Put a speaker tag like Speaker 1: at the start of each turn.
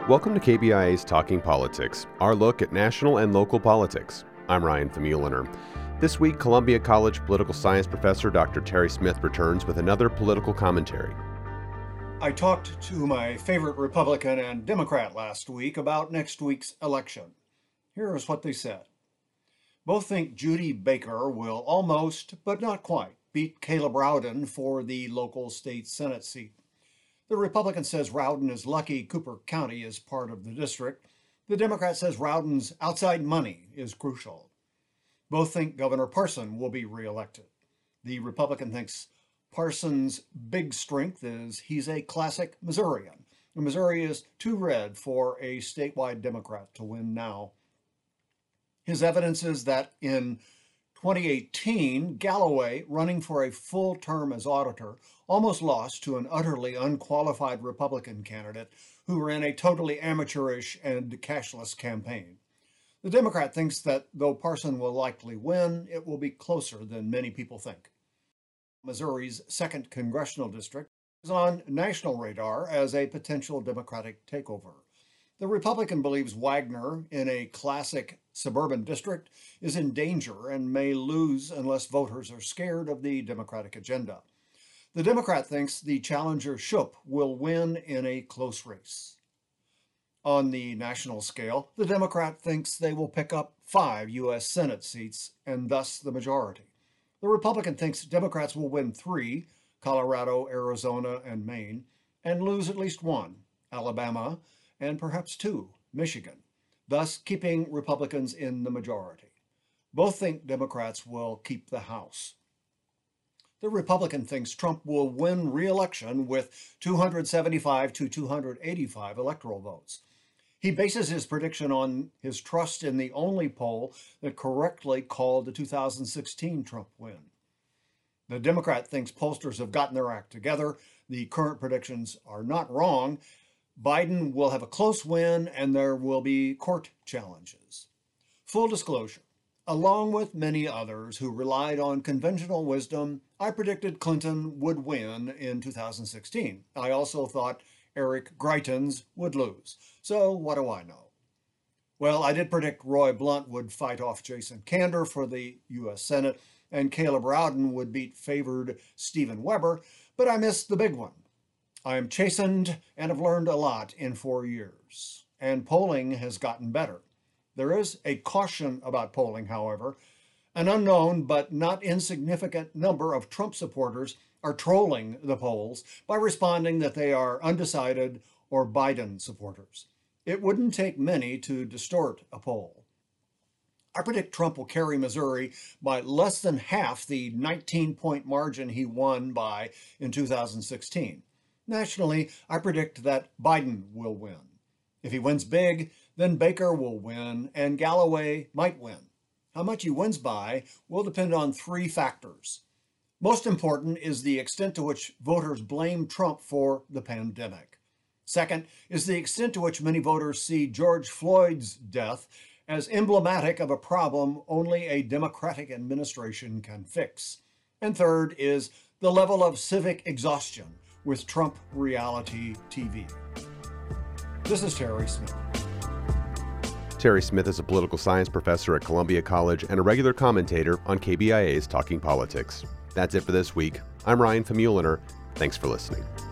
Speaker 1: Welcome to KBIA's Talking Politics, our look at national and local politics. I'm Ryan Famuliner. This week, Columbia College political science professor Dr. Terry Smith returns with another political commentary.
Speaker 2: I talked to my favorite Republican and Democrat last week about next week's election. Here is what they said. Both think Judy Baker will almost, but not quite, beat Caleb Rowden for the local state Senate seat. The Republican says Rowden is lucky Cooper County is part of the district. The Democrat says Rowden's outside money is crucial. Both think Governor Parson will be reelected. The Republican thinks Parson's big strength is he's a classic Missourian. Missouri is too red for a statewide Democrat to win now. His evidence is that in 2018, Galloway, running for a full term as auditor, almost lost to an utterly unqualified Republican candidate who ran a totally amateurish and cashless campaign. The Democrat thinks that though Parson will likely win, it will be closer than many people think. Missouri's 2nd congressional district is on national radar as a potential Democratic takeover. The Republican believes Wagner, in a classic suburban district, is in danger and may lose unless voters are scared of the Democratic agenda. The Democrat thinks the challenger Shoup will win in a close race. On the national scale, the Democrat thinks they will pick up 5 U.S. Senate seats and thus the majority. The Republican thinks Democrats will win 3, Colorado, Arizona, and Maine, and lose at least 1, Alabama, and perhaps 2, Michigan, thus keeping Republicans in the majority. Both think Democrats will keep the House. The Republican thinks Trump will win re-election with 275 to 285 electoral votes. He bases his prediction on his trust in the only poll that correctly called the 2016 Trump win. The Democrat thinks pollsters have gotten their act together. The current predictions are not wrong. Biden will have a close win and there will be court challenges. Full disclosure, along with many others who relied on conventional wisdom, I predicted Clinton would win in 2016. I also thought Eric Greitens would lose. So what do I know? Well, I did predict Roy Blunt would fight off Jason Kander for the U.S. Senate and Caleb Rowden would beat favored Stephen Weber, but I missed the big one. I am chastened and have learned a lot in 4 years, and polling has gotten better. There is a caution about polling, however. An unknown but not insignificant number of Trump supporters are trolling the polls by responding that they are undecided or Biden supporters. It wouldn't take many to distort a poll. I predict Trump will carry Missouri by less than half the 19-point margin he won by in 2016. Nationally, I predict that Biden will win. If he wins big, then Baker will win and Galloway might win. How much he wins by will depend on 3 factors. Most important is the extent to which voters blame Trump for the pandemic. Second is the extent to which many voters see George Floyd's death as emblematic of a problem only a Democratic administration can fix. And third is the level of civic exhaustion with Trump reality TV. This is Terry Smith.
Speaker 1: Terry Smith is a political science professor at Columbia College and a regular commentator on KBIA's Talking Politics. That's it for this week. I'm Ryan Famuliner. Thanks for listening.